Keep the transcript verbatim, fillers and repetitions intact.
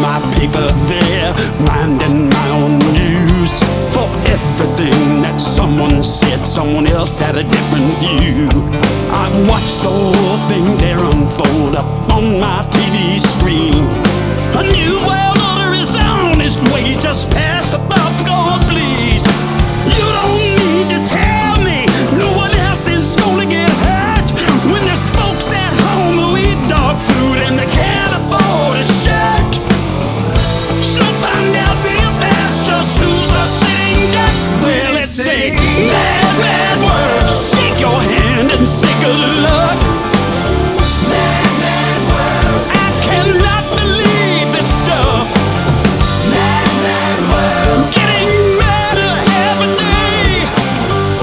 my paper there, minding my own news. For everything that someone said, someone else had a different view. I watched the whole thing there unfold up on my T V screen. A new world